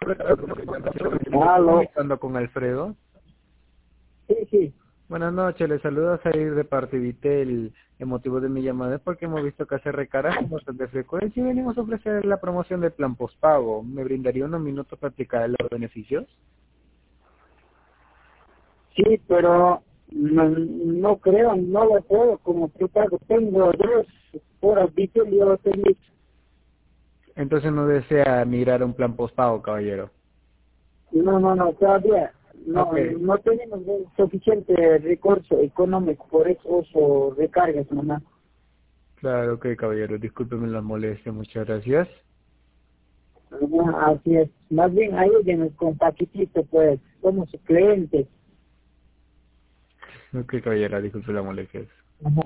Aló. Hablando con Alfredo. Sí, sí. Buenas noches, les saluda Sair de parte Vitel. El motivo de mi llamada es porque hemos visto que hace recargas con bastante frecuencia y venimos a ofrecer la promoción del plan postpago. ¿Me brindaría unos minutos para explicar los beneficios? Sí, pero no creo, no lo puedo como pago. Tengo 2 horas Vitel y otro servicio. Entonces no desea migrar a un plan postpago, caballero. No, todavía Ok, no tenemos suficiente recurso económico, por eso uso recargas nomás. claro, ok, caballero. Discúlpeme la molestia, muchas gracias. Así es. Más bien ayúdenos con paquetito, pues. Somos clientes. Ok, caballero, disculpe la molestia. Ajá.